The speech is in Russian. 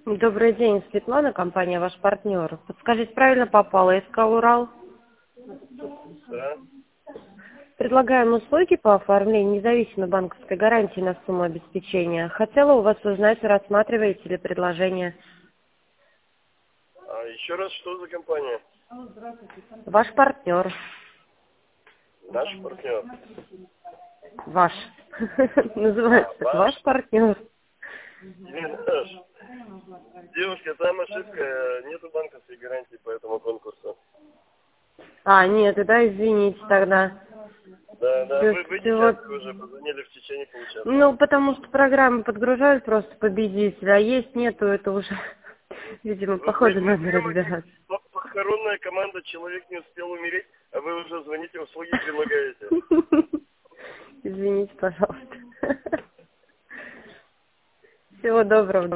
Добрый день, Светлана, компания «Ваш партнер». Подскажите, правильно попала, искал Урал? Да. Предлагаем услуги по оформлению независимой банковской гарантии на сумму обеспечения. Хотела у вас узнать, рассматриваете ли предложение. А еще раз, что за компания? Ваш партнер. Наш партнер. Ваш. Называется так. Ваш? Ваш партнер. Не наш. Девушка, там ошибка. Нету банковской гарантии по этому конкурсу. А, нет, да, извините тогда. Да, То вы есть вот, десятку уже позвонили в течение получаса. ну, потому что программы подгружают просто победителя, а есть, нету, это уже, видимо, по ходу Мы надо прямо как разбираться. похоронная команда, человек не успел умереть, а вы уже звоните, услуги предлагаете. Извините, пожалуйста. Всего доброго.